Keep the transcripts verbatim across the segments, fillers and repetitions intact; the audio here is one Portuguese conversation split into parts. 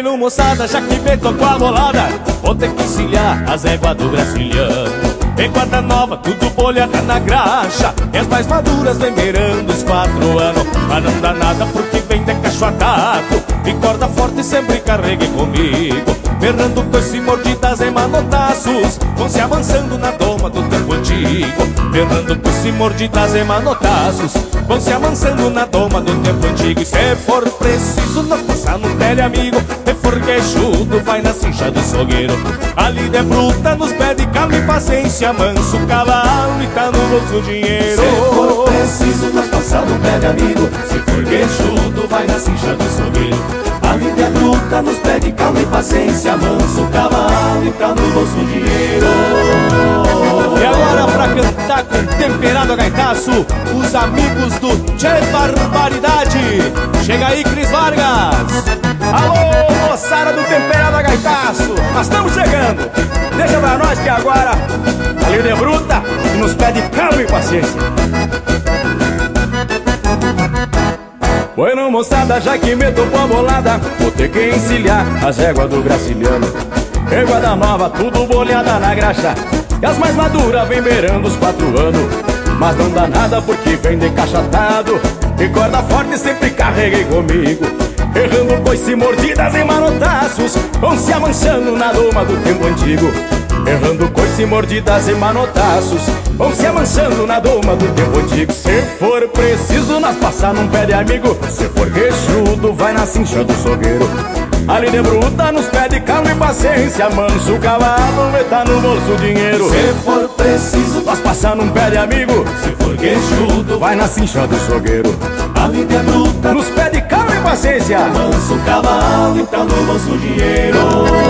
Bueno, moçada, já que me tocou a bolada, vou ter que encilhar as éguas do Graciliano. Em guarda nova, tudo bolhada na graxa, e as mais maduras vem beirando os quatro anos. Mas não dá nada porque vem de cacho atado, e corda forte sempre carregue comigo. Berrando coice, mordidas e manotaços, vão se avançando na doma do tempo antigo. Berrando coice, mordidas e manotaços, vão se avançando na doma do tempo antigo. E se for preciso nós passar no pé de amigo, se for queixudo vai na cincha do sogueiro. Ali de bruta nos pede calma e paciência, manso o cavalo e tá no bolso o dinheiro. Se for preciso nós passar no pé de amigo, se for queixudo vai na cincha do sogueiro. A vida é bruta, nos pede calma e paciência, manso o cavalo e tá no bolso o dinheiro. E agora pra cantar com temperado a gaitaço, os amigos do Tchê Barbaridade. Chega aí, Cris Vargas. Alô, moçada do temperado a gaitaço, nós estamos chegando. Deixa pra nós que agora a lida é bruta e nos pede calma e paciência. Bueno, moçada, já que me tocou a bolada, vou ter que encilhar as éguas do Graciliano. Égua da nova, tudo bolhada na graxa, e as mais maduras vem beirando os quatro anos. Mas não dá nada porque vem de cachatado, e corda forte sempre carreguei comigo. Errando coice, mordidas e manotaços, vão se amanchando na doma do tempo antigo. Errando coice, mordidas e manotaços, vão se amanchando na doma do tempo antigo. Se for preciso nós passar num pé de amigo, se for queixudo vai na cincha do sogueiro. Ali de bruta nos pede calma e paciência, manso o cavalo e tá no bolso o dinheiro. Se for preciso nós passar num pé de amigo, se for queixudo vai na cincha do sogueiro. Ali de bruta nos pede calma e paciência, manso o cavalo e tá no bolso o dinheiro.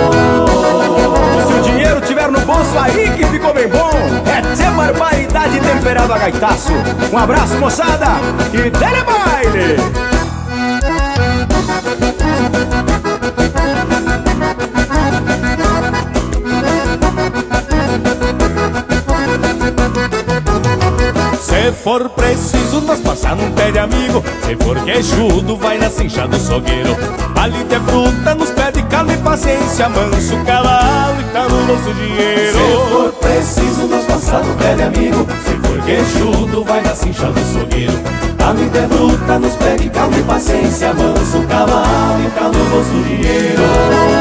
Se o dinheiro tiver no bolso, aí que ficou bem bom. É Tchê Barbaridade temperado a gaitaço. Um abraço, moçada, e dele baile! Se for preciso nós passar num pé de amigo, se for queixudo vai na cincha do sogueiro. Ali de bruta nos pede calma e paciência, manso o cavalo e tá no nosso dinheiro. Se for preciso nós passar no pé de amigo, se for queixudo vai na cincha do sogueiro. Ali de bruta nos pede calma e paciência, manso o cavalo e tá no bolso o dinheiro.